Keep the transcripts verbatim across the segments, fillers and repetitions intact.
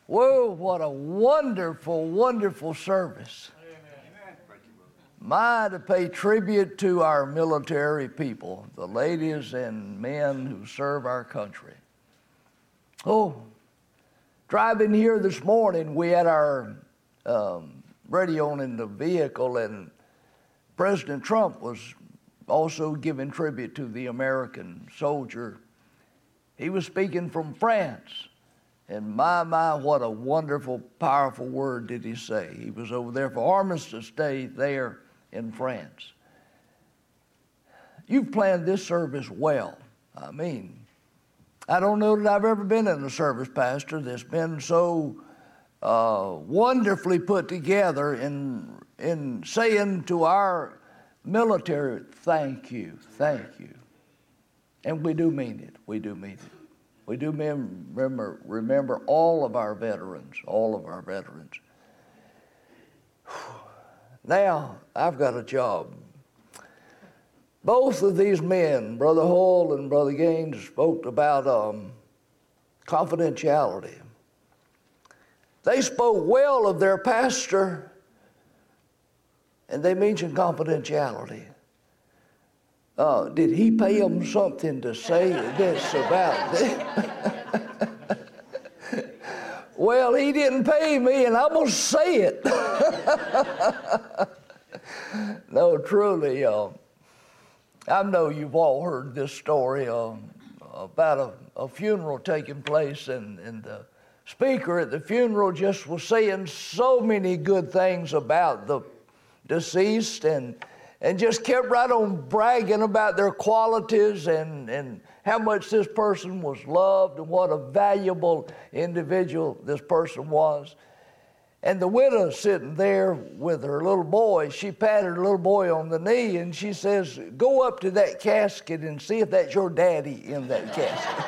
Whoa, what a wonderful, wonderful service. Amen. My, to pay tribute to our military people, the ladies and men who serve our country. Oh, driving here this morning, we had our um, radio on in the vehicle, and President Trump was also giving tribute to the American soldier. He was speaking from France. And my, my, what a wonderful, powerful word did he say. He was over there for Armistice Day there in France. You've planned this service well. I mean, I don't know that I've ever been in a service, Pastor, that's been so uh, wonderfully put together in, in saying to our military, thank you, thank you. And we do mean it, we do mean it. We do remember, remember all of our veterans, all of our veterans. Now, I've got a job. Both of these men, Brother Hull and Brother Gaines, spoke about um, confidentiality. They spoke well of their pastor, and they mentioned confidentiality. Uh, did he pay them something to say this about them? Well, he didn't pay me, and I'm going to say it. No, truly, uh, I know you've all heard this story uh, about a, a funeral taking place, and, and the speaker at the funeral just was saying so many good things about the deceased, and and just kept right on bragging about their qualities and, and how much this person was loved and what a valuable individual this person was. And the widow sitting there with her little boy, she patted her little boy on the knee and she says, go up to that casket and see if that's your daddy in that casket.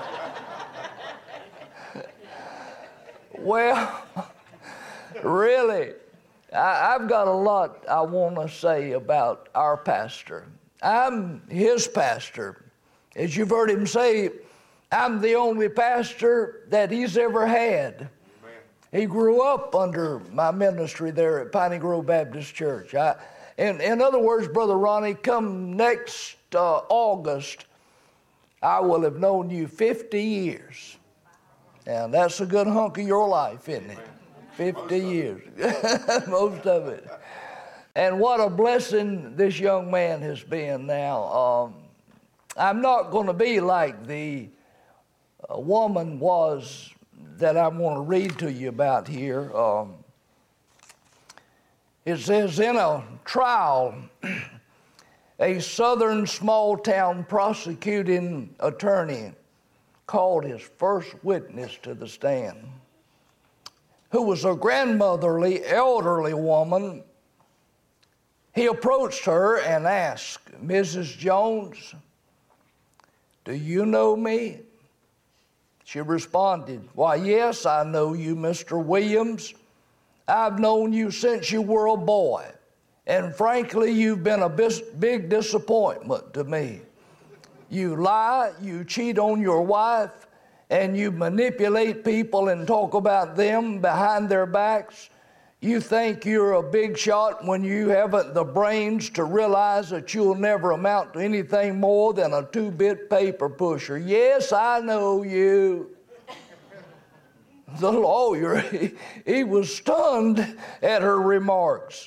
Well, really, I've got a lot I want to say about our pastor. I'm his pastor. As you've heard him say, I'm the only pastor that he's ever had. Amen. He grew up under my ministry there at Piney Grove Baptist Church. I, in, in other words, Brother Ronnie, come next uh, August, I will have known you fifty years. And that's a good hunk of your life, isn't it? fifty years, most of it. And what a blessing this young man has been now. Um, I'm not going to be like the uh, woman was that I want to read to you about here. Um, it says, in a trial, a southern small-town prosecuting attorney called his first witness to the stand, who was a grandmotherly, elderly woman. He approached her and asked, Missus Jones, do you know me? She responded, why, yes, I know you, Mister Williams. I've known you since you were a boy, and frankly, you've been a big disappointment to me. You lie, you cheat on your wife, and you manipulate people and talk about them behind their backs. You think you're a big shot when you haven't the brains to realize that you'll never amount to anything more than a two-bit paper pusher. Yes, I know you. The lawyer, he, he was stunned at her remarks.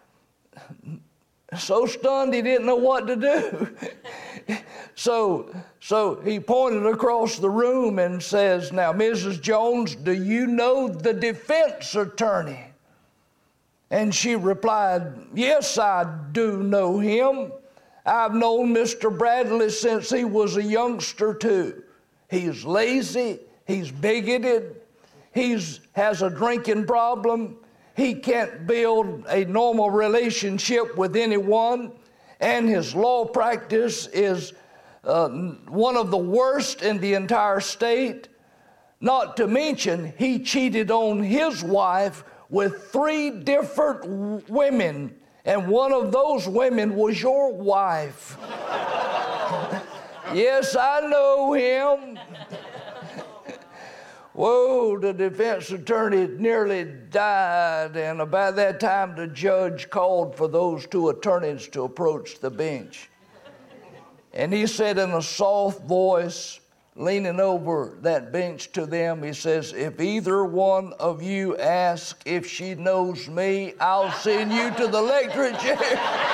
So stunned he didn't know what to do. So, so he pointed across the room and says, now, Missus Jones, do you know the defense attorney? And she replied, yes, I do know him. I've known Mister Bradley since he was a youngster, too. He's lazy, he's bigoted, he's has a drinking problem, he can't build a normal relationship with anyone, and his law practice is uh, one of the worst in the entire state. Not to mention, he cheated on his wife with three different women, and one of those women was your wife. Yes, I know him. Whoa, the defense attorney nearly died, and about that time the judge called for those two attorneys to approach the bench. And he said in a soft voice, leaning over that bench to them, he says, if either one of you ask if she knows me, I'll send you to the electric chair.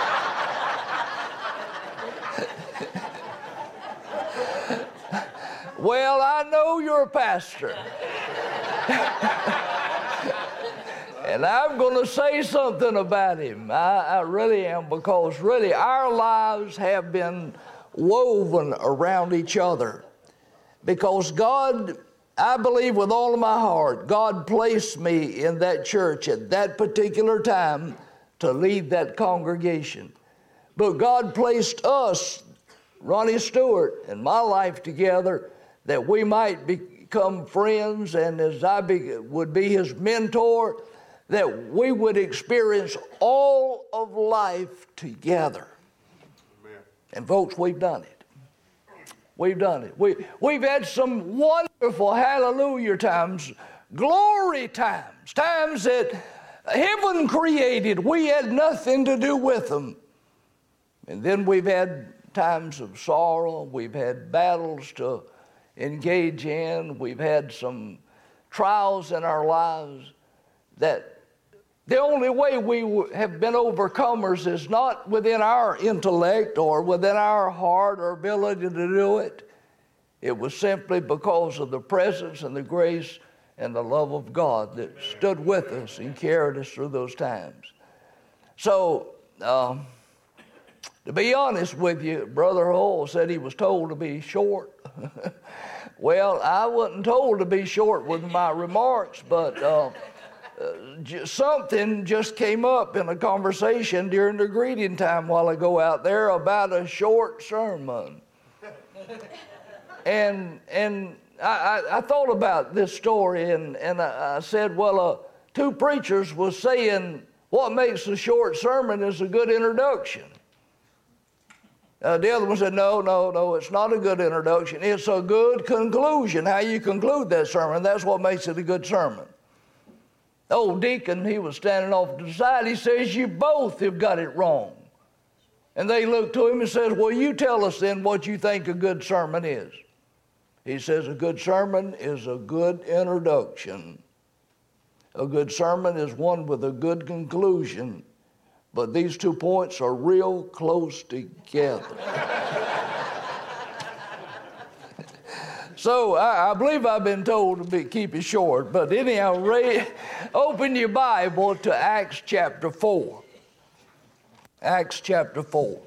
Well, I know you're a pastor. And I'm going to say something about him. I, I really am, because really our lives have been woven around each other. Because God, I believe with all of my heart, God placed me in that church at that particular time to lead that congregation. But God placed us, Ronnie Stewart and my life together, that we might become friends, and as I be, would be his mentor, that we would experience all of life together. Amen. And folks, we've done it. We've done it. We, we've had some wonderful hallelujah times, glory times, times that heaven created. We had nothing to do with them. And then we've had times of sorrow. We've had battles to engage in. We've had some trials in our lives that the only way we have been overcomers is not within our intellect or within our heart or ability to do it. It was simply because of the presence and the grace and the love of God that stood with us and carried us through those times. So, um, to be honest with you, Brother Hull said he was told to be short. Well, I wasn't told to be short with my remarks, but uh, uh, something just came up in a conversation during the greeting time while ago out there about a short sermon. And and I, I, I thought about this story, and, and I, I said, well, uh, two preachers was saying what makes a short sermon is a good introduction. Uh, the other one said, no, no, no, it's not a good introduction. It's a good conclusion, how you conclude that sermon. That's what makes it a good sermon. The old deacon, he was standing off to the side. He says, you both have got it wrong. And they looked to him and says, well, you tell us then what you think a good sermon is. He says, a good sermon is a good introduction. A good sermon is one with a good conclusion. But these two points are real close together. So I, I believe I've been told to be, keep it short. But anyhow, Ray, open your Bible to Acts chapter four. Acts chapter four.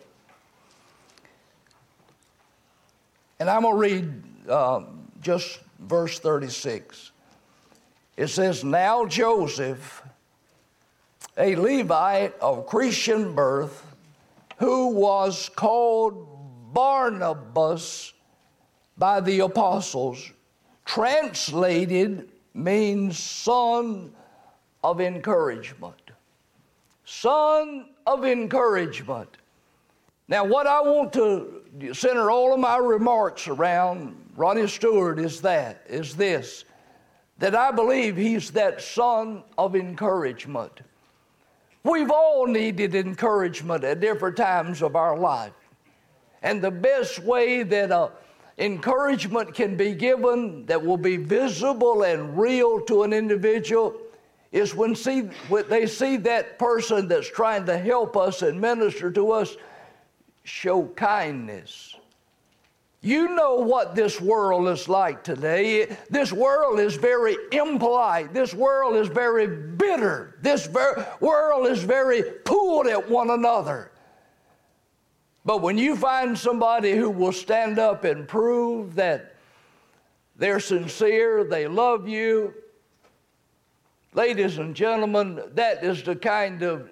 And I'm going to read um, just verse thirty-six. It says, now Joseph, a Levite of Christian birth, who was called Barnabas by the apostles, translated means son of encouragement. Son of encouragement. Now, what I want to center all of my remarks around Ronnie Stewart is that, is this, that I believe he's that son of encouragement. We've all needed encouragement at different times of our life. And the best way that uh, encouragement can be given that will be visible and real to an individual is when, see, when they see that person that's trying to help us and minister to us show kindness. You know what this world is like today. This world is very impolite. This world is very bitter. This ver- world is very pulled at one another. But when you find somebody who will stand up and prove that they're sincere, they love you, ladies and gentlemen, that is the kind of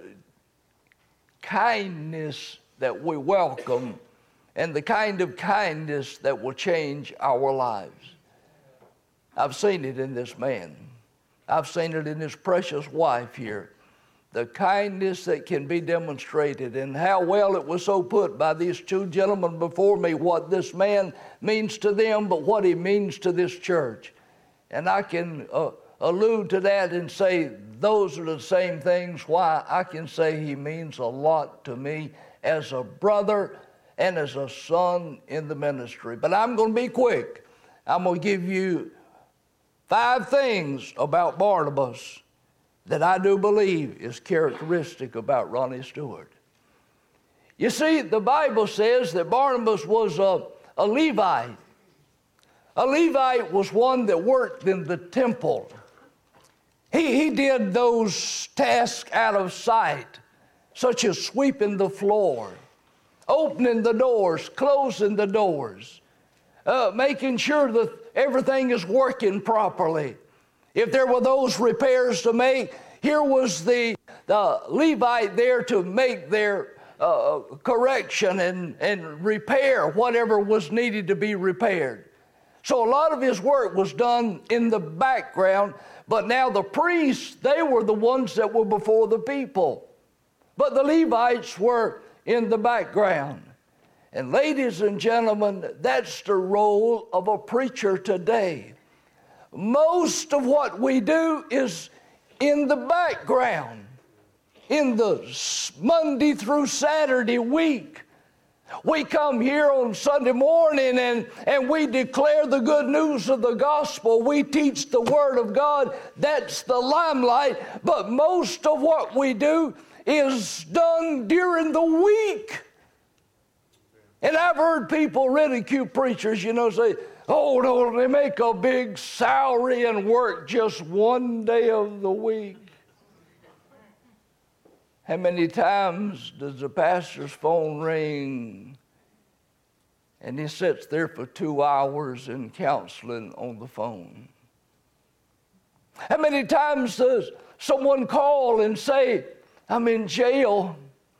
kindness that we welcome, and the kind of kindness that will change our lives. I've seen it in this man. I've seen it in his precious wife here. The kindness that can be demonstrated, and how well it was so put by these two gentlemen before me, what this man means to them, but what he means to this church. And I can uh, allude to that and say those are the same things why I can say he means a lot to me as a brother and as a son in the ministry. But I'm going to be quick. I'm going to give you five things about Barnabas that I do believe is characteristic about Ronnie Stewart. You see, the Bible says that Barnabas was a, a Levite. A Levite was one that worked in the temple. He, he did those tasks out of sight, such as sweeping the floor, opening the doors, closing the doors, uh, making sure that everything is working properly. If there were those repairs to make, here was the, the Levite there to make their uh, correction and, and repair whatever was needed to be repaired. So a lot of his work was done in the background, but now the priests, they were the ones that were before the people. But the Levites were in the background. And ladies and gentlemen, that's the role of a preacher today. Most of what we do is in the background, in the Monday through Saturday week. We come here on Sunday morning and, and we declare the good news of the gospel. We teach the Word of God. That's the limelight. But most of what we do is done during the week. And I've heard people ridicule preachers, you know, say, oh, no, they make a big salary and work just one day of the week. How many times does the pastor's phone ring and he sits there for two hours in counseling on the phone? How many times does someone call and say, I'm in jail,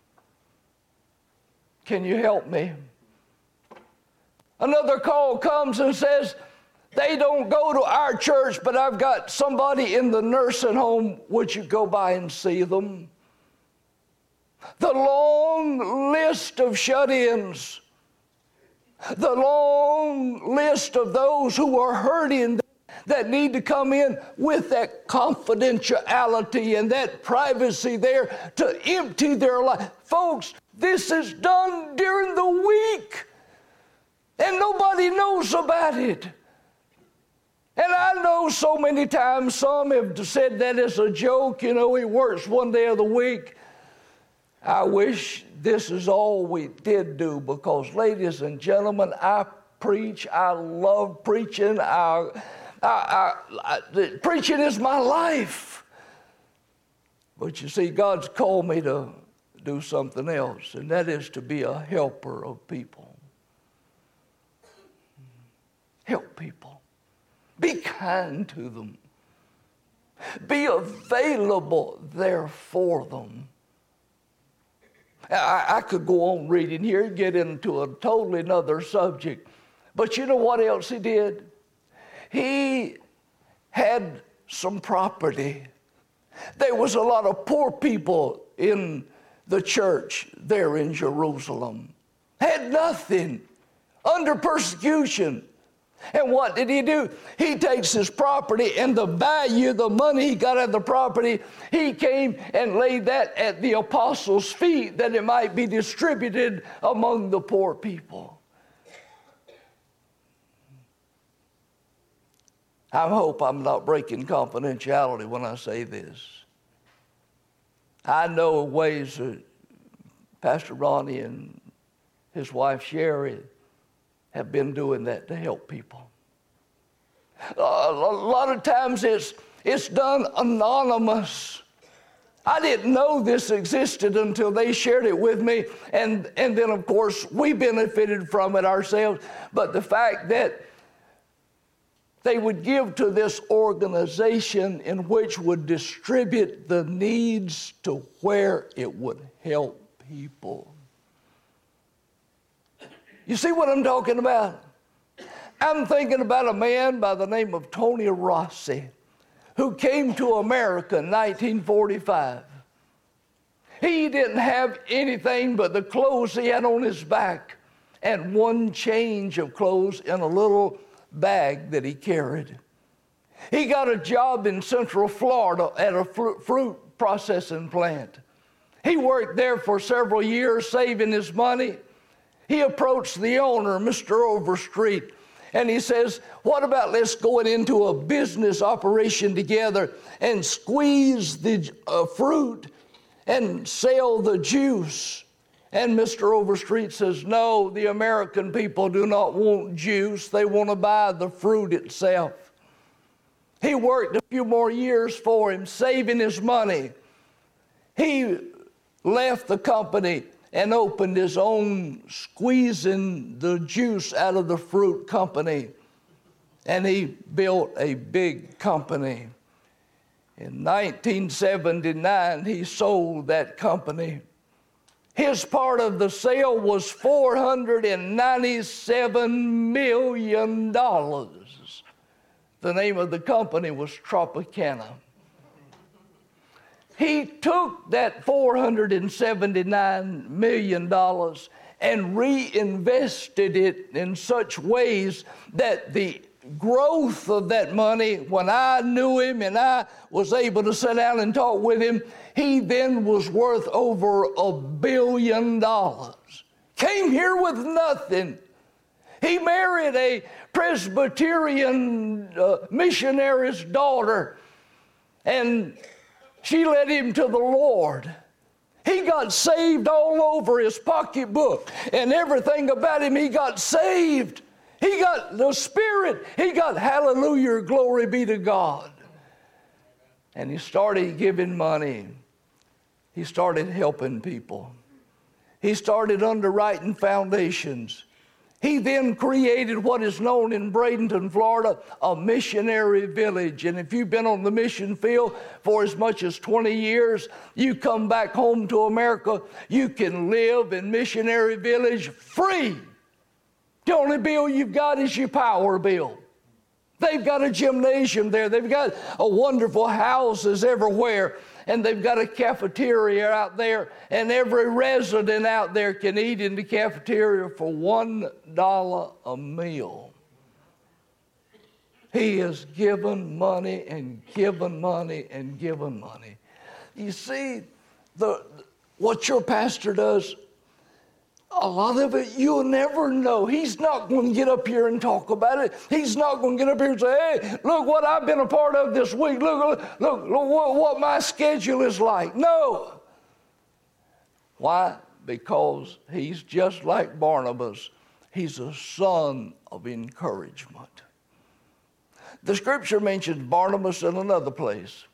can you help me? Another call comes and says, they don't go to our church, but I've got somebody in the nursing home. Would you go by and see them? The long list of shut-ins, the long list of those who are hurting that need to come in with that confidentiality and that privacy there to empty their life. Folks, this is done during the week, and nobody knows about it. And I know so many times some have said that as a joke, you know, he works one day of the week. I wish this is all we did do, because, ladies and gentlemen, I preach. I love preaching. I, I, I, I, preaching is my life. But you see, God's called me to do something else, and that is to be a helper of people. Help people. Be kind to them. Be available there for them. I, I could go on reading here and get into a totally another subject. But you know what else he did? He had some property. There was a lot of poor people in the church there in Jerusalem. Had nothing, under persecution. And what did he do? He takes his property and the value, the money he got out of the property, he came and laid that at the apostles' feet that it might be distributed among the poor people. I hope I'm not breaking confidentiality when I say this. I know ways that Pastor Ronnie and his wife Sherry have been doing that to help people. Uh, a lot of times it's, it's done anonymous. I didn't know this existed until they shared it with me, and, and then, of course, we benefited from it ourselves. But the fact that they would give to this organization in which would distribute the needs to where it would help people. You see what I'm talking about? I'm thinking about a man by the name of Tony Rossi, who came to America in nineteen forty-five. He didn't have anything but the clothes he had on his back and one change of clothes in a little bag that he carried. He got a job in Central Florida at a fruit processing plant. He worked there for several years, saving his money. He approached the owner, Mister Overstreet, and he says, what about let's go into a business operation together and squeeze the uh, fruit and sell the juice? And Mister Overstreet says, no, the American people do not want juice. They want to buy the fruit itself. He worked a few more years for him, saving his money. He left the company and opened his own squeezing the juice out of the fruit company. And he built a big company. In nineteen seventy-nine, he sold that company. His part of the sale was four hundred ninety-seven million dollars. The name of the company was Tropicana. He took that four hundred seventy-nine million dollars and reinvested it in such ways that the growth of that money, when I knew him and I was able to sit down and talk with him, he then was worth over a billion dollars. Came here with nothing. He married a Presbyterian uh, missionary's daughter, and she led him to the Lord. He got saved all over his pocketbook and everything about him. He got saved. He got the Spirit. He got hallelujah, glory be to God. And he started giving money. He started helping people. He started underwriting foundations. He then created what is known in Bradenton, Florida, a missionary village. And if you've been on the mission field for as much as twenty years, you come back home to America, you can live in missionary village free. The only bill you've got is your power bill. They've got a gymnasium there. They've got a wonderful houses everywhere. And they've got a cafeteria out there. And every resident out there can eat in the cafeteria for one dollar a meal. He has given money and given money and given money. You see, the what your pastor does, a lot of it you'll never know. He's not going to get up here and talk about it. He's not going to get up here and say, hey, look what I've been a part of this week. Look, look, look, look what, what my schedule is like. No. Why? Because he's just like Barnabas. He's a son of encouragement. The scripture mentions Barnabas in another place.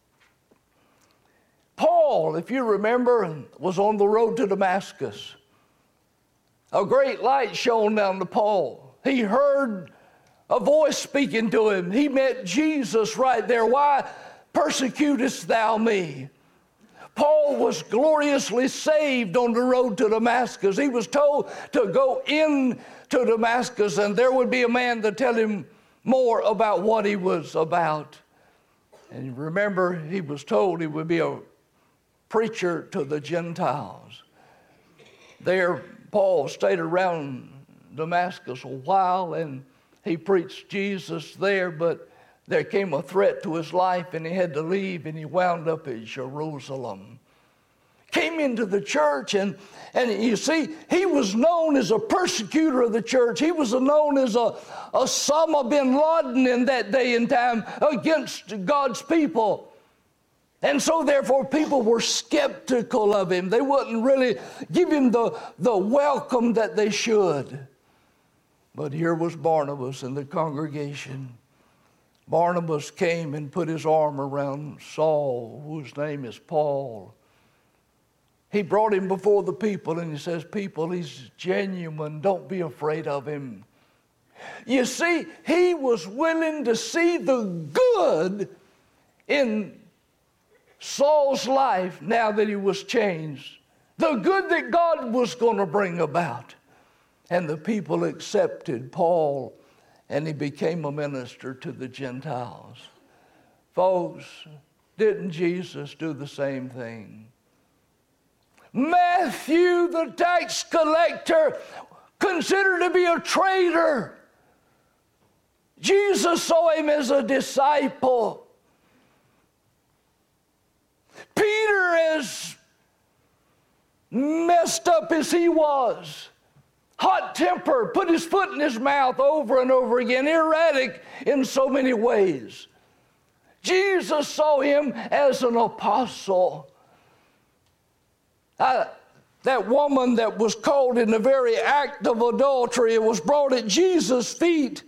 Paul, if you remember, was on the road to Damascus. A great light shone down to Paul. He heard a voice speaking to him. He met Jesus right there. Why persecutest thou me? Paul was gloriously saved on the road to Damascus. He was told to go in to Damascus, and there would be a man to tell him more about what he was about. And remember, he was told he would be a preacher to the Gentiles. There, Paul stayed around Damascus a while, and he preached Jesus there, but there came a threat to his life, and he had to leave, and he wound up at Jerusalem. Came into the church, and, and you see, he was known as a persecutor of the church. He was known as a Osama bin Laden in that day and time against God's people. And so, therefore, people were skeptical of him. They wouldn't really give him the, the welcome that they should. But here was Barnabas in the congregation. Barnabas came and put his arm around Saul, whose name is Paul. He brought him before the people, and he says, people, he's genuine. Don't be afraid of him. You see, he was willing to see the good in Saul's life now that he was changed. The good that God was going to bring about. And the people accepted Paul, and he became a minister to the Gentiles. Folks, didn't Jesus do the same thing? Matthew, the tax collector, considered to be a traitor. Jesus saw him as a disciple. Peter, as messed up as he was, hot temper, put his foot in his mouth over and over again, erratic in so many ways. Jesus saw him as an apostle. I, that woman that was caught in the very act of adultery was brought at Jesus' feet.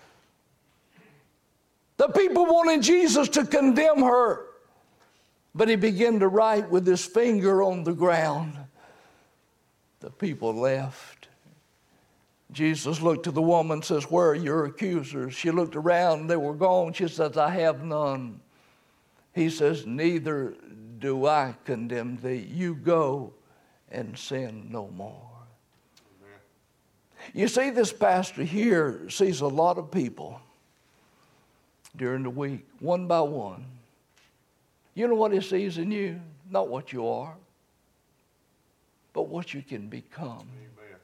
The people wanted Jesus to condemn her, but he began to write with his finger on the ground. The people left. Jesus looked to the woman and says, "Where are your accusers?" She looked around, they were gone. She says, "I have none." He says, "Neither do I condemn thee. You go and sin no more." Amen. You see, this pastor here sees a lot of people during the week, one by one. You know what he sees in you? Not what you are, but what you can become. Amen.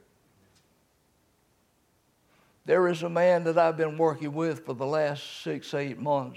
There is a man that I've been working with for the last six, eight months.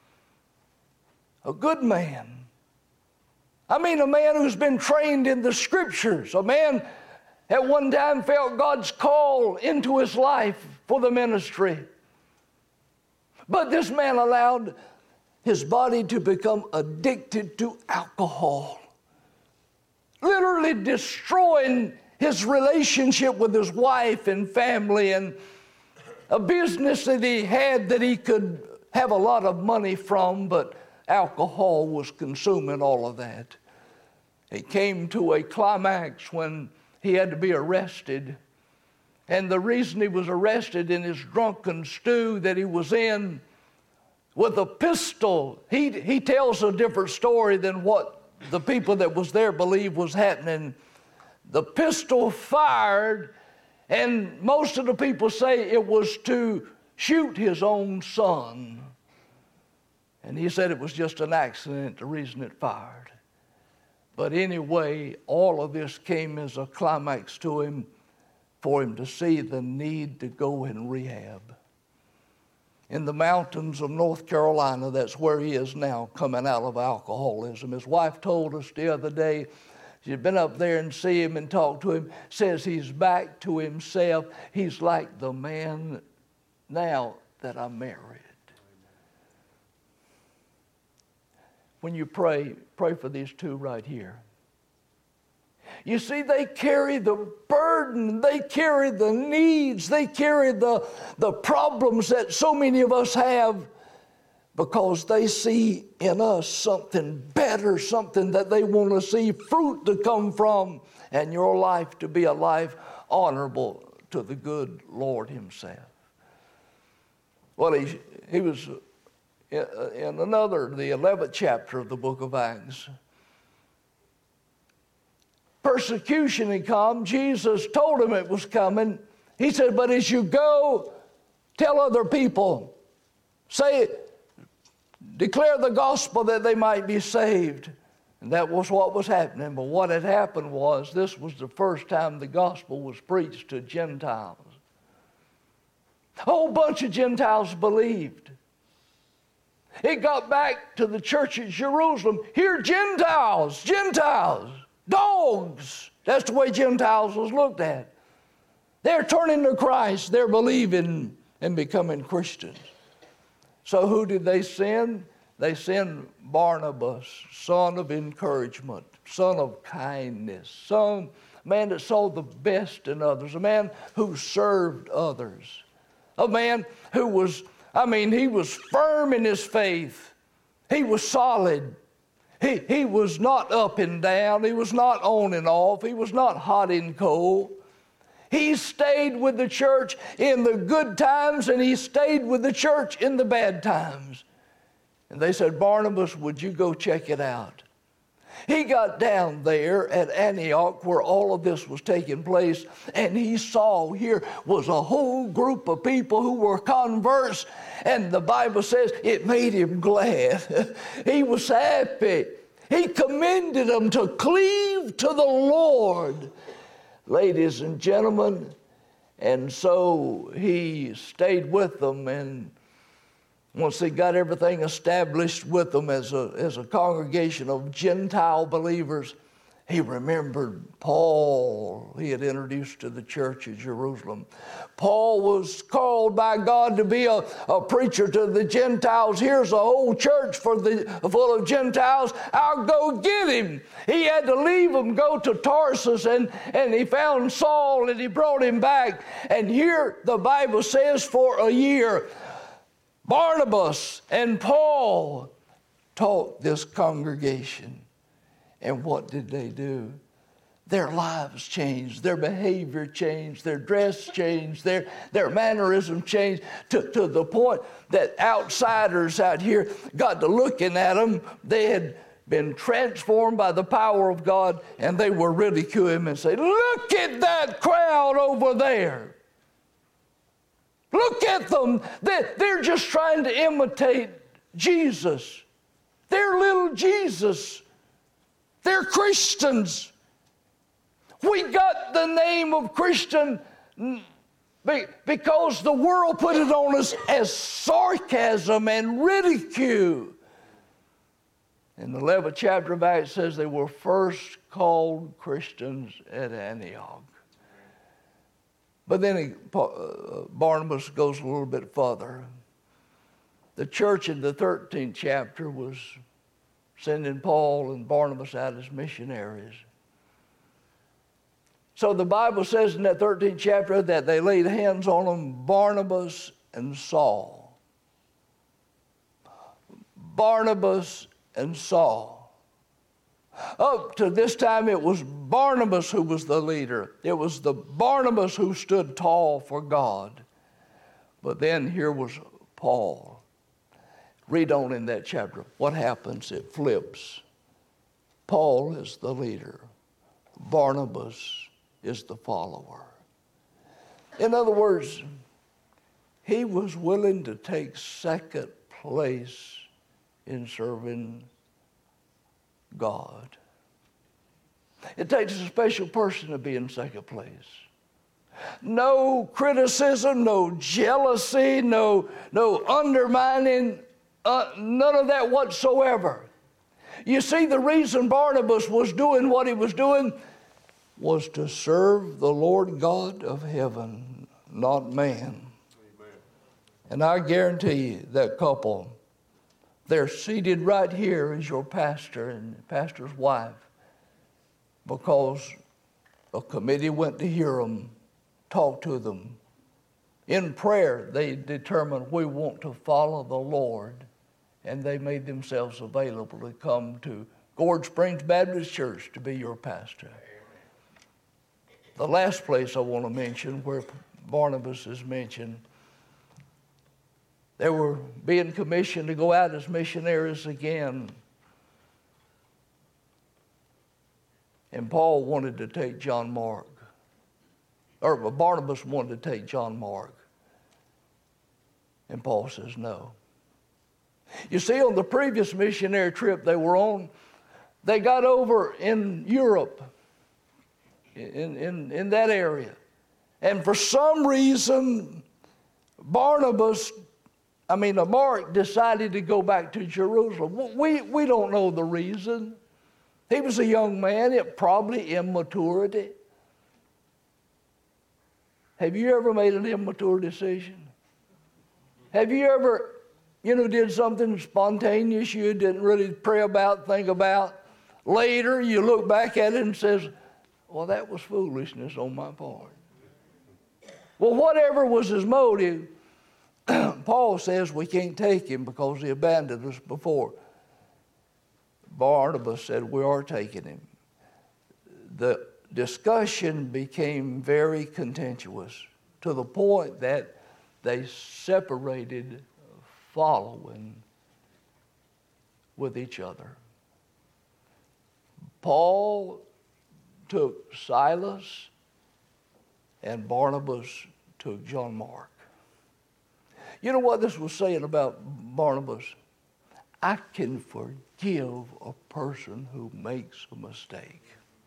A good man. I mean, a man who's been trained in the scriptures. A man at one time felt God's call into his life for the ministry. But this man allowed his body to become addicted to alcohol, literally destroying his relationship with his wife and family and a business that he had that he could have a lot of money from, but alcohol was consuming all of that. He came to a climax when he had to be arrested. And the reason he was arrested in his drunken stew that he was in with a pistol, he, he tells a different story than what the people that was there believed was happening. The pistol fired, and most of the people say it was to shoot his own son. And he said it was just an accident, the reason it fired. But anyway, all of this came as a climax to him for him to see the need to go in rehab. In the mountains of North Carolina, that's where he is now, coming out of alcoholism. His wife told us the other day, she'd been up there and see him and talked to him, says he's back to himself. He's like the man now that I married. When you pray, pray for these two right here. You see, they carry the burden, they carry the needs, they carry the, the problems that so many of us have because they see in us something better, something that they want to see fruit to come from, and your life to be a life honorable to the good Lord himself. Well, he, he was in another, the eleventh chapter of the book of Acts. Persecution had come. Jesus told him it was coming. He said, but as you go, tell other people, say, declare the gospel that they might be saved. And that was what was happening. But what had happened was, this was the first time the gospel was preached to Gentiles. A whole bunch of Gentiles believed. It got back to the church at Jerusalem. Here, Gentiles, Gentiles, dogs. That's the way Gentiles was looked at. They're turning to Christ. They're believing and becoming Christians. So who did they send? They sent Barnabas, son of encouragement, son of kindness, son, a man that saw the best in others, a man who served others, a man who was, I mean, he was firm in his faith. He was solid. He, he was not up and down. He was not on and off. He was not hot and cold. He stayed with the church in the good times, and he stayed with the church in the bad times. And they said, Barnabas, would you go check it out? He got down there at Antioch where all of this was taking place, and he saw here was a whole group of people who were converts, and the Bible says it made him glad. He was happy. He commended them to cleave to the Lord. Ladies and gentlemen, and so he stayed with them, and Once they got everything established with them as a, as a congregation of Gentile believers, he remembered Paul he had introduced to the church at Jerusalem. Paul was called by God to be a, a preacher to the Gentiles. Here's a whole church for the, full of Gentiles. I'll go get him. He had to leave them, go to Tarsus, and, and he found Saul, and he brought him back. And here the Bible says for a year, Barnabas and Paul taught this congregation. And what did they do? Their lives changed, their behavior changed, their dress changed, their, their mannerism changed to, to the point that outsiders out here got to looking at them. They had been transformed by the power of God, and they were ridiculing him and say, look at that crowd over there. Look at them. They, they're just trying to imitate Jesus. They're little Jesus. They're Christians. We got the name of Christian because the world put it on us as sarcasm and ridicule. In the eleventh chapter of Acts, it says they were first called Christians at Antioch. But then he, uh, Barnabas goes a little bit further. The church in the thirteenth chapter was sending Paul and Barnabas out as missionaries. So the Bible says in that thirteenth chapter that they laid hands on them, Barnabas and Saul. Barnabas and Saul. Up to this time, it was Barnabas who was the leader. It was the Barnabas who stood tall for God. But then here was Paul. Read on in that chapter. What happens? It flips. Paul is the leader. Barnabas is the follower. In other words, he was willing to take second place in serving God. It takes a special person to be in second place. No criticism, no jealousy, no, no undermining, uh, none of that whatsoever. You see, the reason Barnabas was doing what he was doing was to serve the Lord God of heaven, not man. Amen. And I guarantee you that couple, they're seated right here as your pastor and pastor's wife because a committee went to hear them, talk to them. In prayer, they determined we want to follow the Lord, and they made themselves available to come to Gorge Springs Baptist Church to be your pastor. The last place I want to mention where Barnabas is mentioned, they were being commissioned to go out as missionaries again. And Paul wanted to take John Mark. Or Barnabas wanted to take John Mark. And Paul says no. You see, on the previous missionary trip they were on, they got over in Europe, in, in, in that area. And for some reason, Barnabas, I mean, Mark decided to go back to Jerusalem. We, we don't know the reason. He was a young man, it probably immaturity. Have you ever made an immature decision? Have you ever, you know, did something spontaneous you didn't really pray about, think about? Later, you look back at it and says, well, that was foolishness on my part. Well, whatever was his motive, Paul says we can't take him because he abandoned us before. Barnabas said, we are taking him. The discussion became very contentious to the point that they separated following with each other. Paul took Silas and Barnabas took John Mark. You know what this was saying about Barnabas? I can forgive a person who makes a mistake.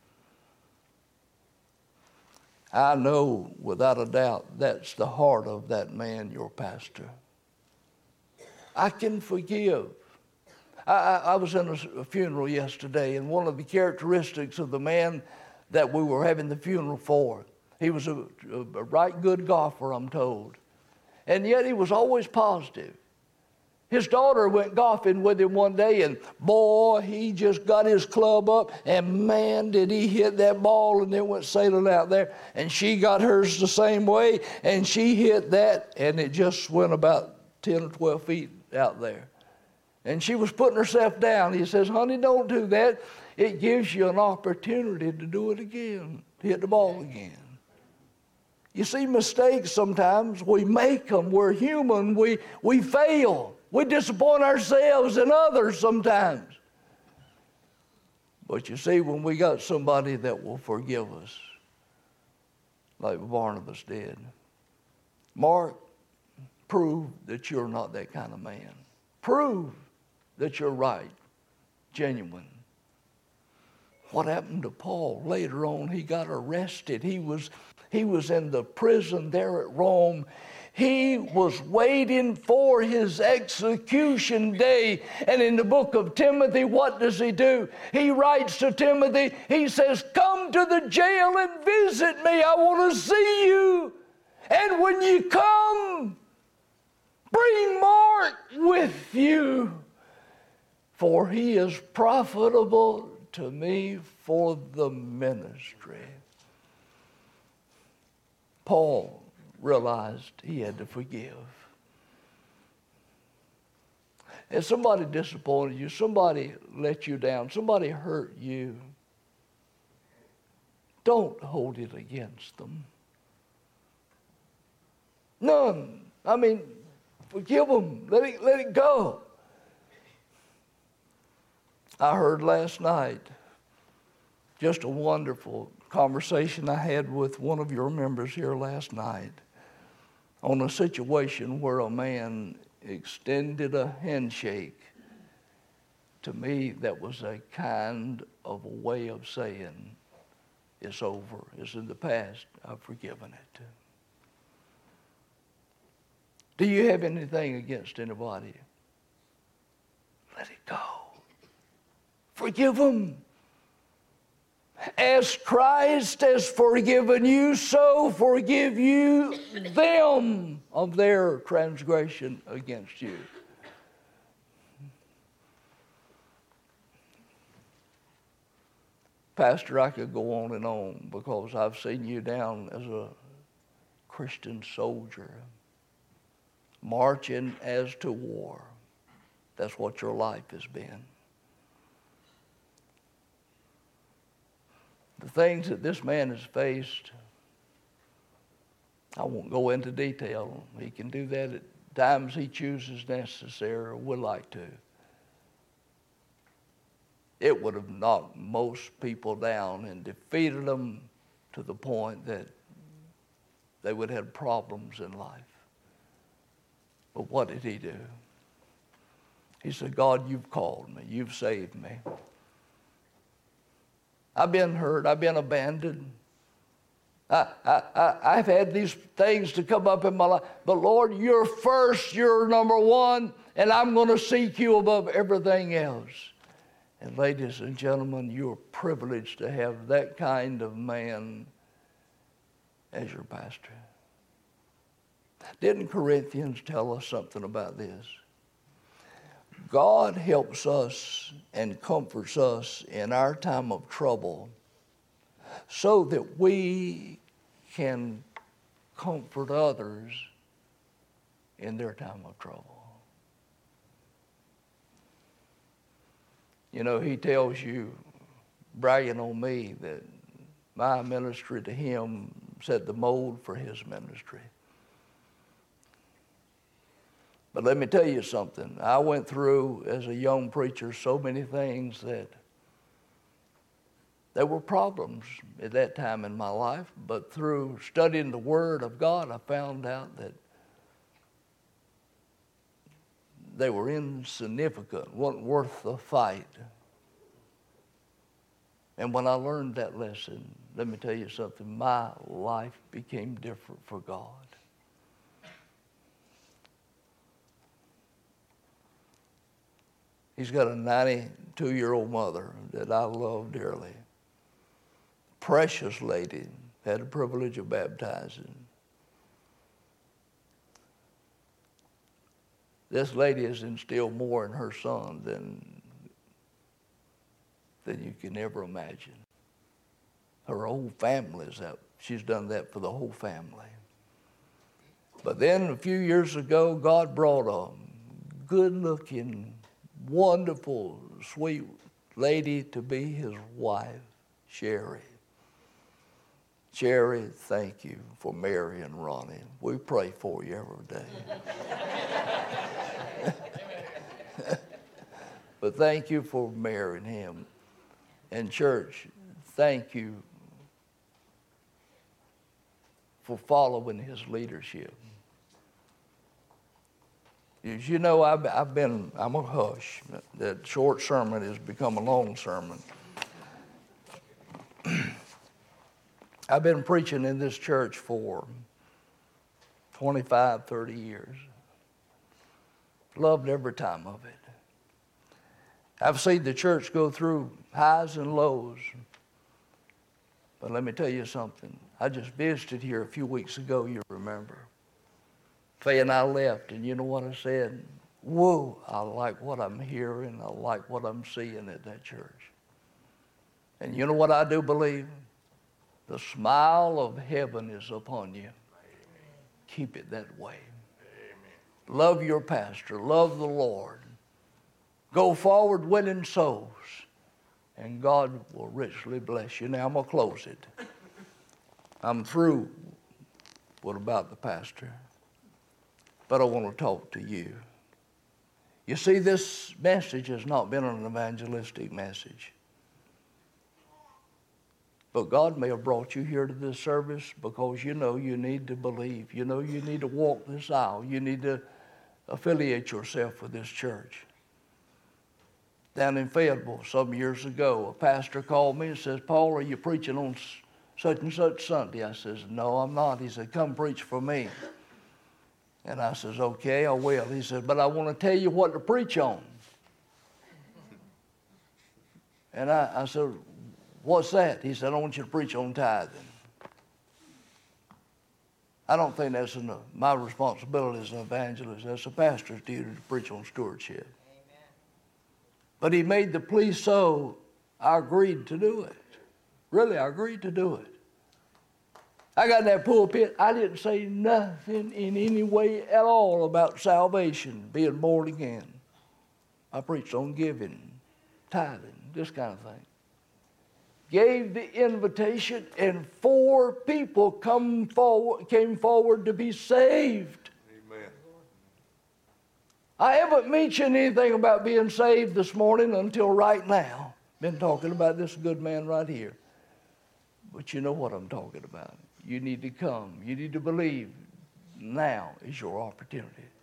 I know without a doubt that's the heart of that man, your pastor. I can forgive. I, I, I was in a, a funeral yesterday, and one of the characteristics of the man that we were having the funeral for, he was a, a, a right good golfer, I'm told. And yet he was always positive. His daughter went golfing with him one day, and boy, he just got his club up, and man, did he hit that ball, and it went sailing out there. And she got hers the same way, and she hit that, and it just went about ten or twelve feet out there. And she was putting herself down. He says, honey, don't do that. It gives you an opportunity to do it again, to hit the ball again. You see, mistakes sometimes, we make them. We're human. We, we fail. We disappoint ourselves and others sometimes. But you see, when we got somebody that will forgive us, like Barnabas did, Mark, prove that you're not that kind of man. Prove that you're right, genuine. What happened to Paul? Later on, he got arrested. He was, he was in the prison there at Rome. He was waiting for his execution day. And in the book of Timothy, what does he do? He writes to Timothy, he says, come to the jail and visit me. I want to see you. And when you come, bring Mark with you, for he is profitable to me for the ministry. Paul realized he had to forgive. If somebody disappointed you, somebody let you down, somebody hurt you, don't hold it against them. None. I mean, forgive them. Let it, let it go. I heard last night just a wonderful conversation I had with one of your members here last night on a situation where a man extended a handshake to me that was a kind of a way of saying, it's over, it's in the past, I've forgiven it. Do you have anything against anybody? Let it go. Forgive them. As Christ has forgiven you, so forgive you them of their transgression against you. Pastor, I could go on and on because I've seen you down as a Christian soldier, marching as to war. That's what your life has been. The things that this man has faced, I won't go into detail. He can do that at times he chooses necessary or would like to. It would have knocked most people down and defeated them to the point that they would have problems in life. But what did he do? He said, God, you've called me. You've saved me. I've been hurt. I've been abandoned. I, I, I, I've had these things to come up in my life. But Lord, you're first. You're number one. And I'm going to seek you above everything else. And ladies and gentlemen, you're privileged to have that kind of man as your pastor. Didn't Corinthians tell us something about this? God helps us and comforts us in our time of trouble so that we can comfort others in their time of trouble. You know, he tells you, bragging on me, that my ministry to him set the mold for his ministry. But let me tell you something. I went through, as a young preacher, so many things that there were problems at that time in my life. But through studying the Word of God, I found out that they were insignificant, weren't worth the fight. And when I learned that lesson, let me tell you something, my life became different for God. He's got a ninety-two-year-old mother that I love dearly. Precious lady, had the privilege of baptizing. This lady has instilled more in her son than, than you can ever imagine. Her whole family is that. She's done that for the whole family. But then a few years ago, God brought a good-looking, wonderful, sweet lady to be his wife, Sherry. Sherry, thank you for marrying Ronnie. We pray for you every day. But thank you for marrying him. And church, thank you for following his leadership. As you know, I've, I've been, I'm a hush. That short sermon has become a long sermon. I've been preaching in this church for twenty-five, thirty years. Loved every time of it. I've seen the church go through highs and lows. But let me tell you something. I just visited here a few weeks ago, you remember. Faye and I left, and you know what I said? Whoa, I like what I'm hearing. I like what I'm seeing at that church. And you know what I do believe? The smile of heaven is upon you. Amen. Keep it that way. Amen. Love your pastor. Love the Lord. Go forward winning souls, and God will richly bless you. Now, I'm going to close it. I'm through with about the pastor, but I want to talk to you. You see, this message has not been an evangelistic message. But God may have brought you here to this service because you know you need to believe. You know you need to walk this aisle. You need to affiliate yourself with this church. Down in Fayetteville some years ago, a pastor called me and says, Paul, are you preaching on such and such Sunday? I says, no, I'm not. He said, come preach for me. And I says, okay, I will. He said, but I want to tell you what to preach on. And I, I said, what's that? He said, I want you to preach on tithing. I don't think that's an, my responsibility as an evangelist. That's a pastor's duty to preach on stewardship. Amen. But he made the plea so I agreed to do it. Really, I agreed to do it. I got in that pulpit. I didn't say nothing in any way at all about salvation, being born again. I preached on giving, tithing, this kind of thing. Gave the invitation, and four people come forward, came forward to be saved. Amen. I haven't mentioned anything about being saved this morning until right now. Been talking about this good man right here. But you know what I'm talking about. You need to come. You need to believe. Now is your opportunity.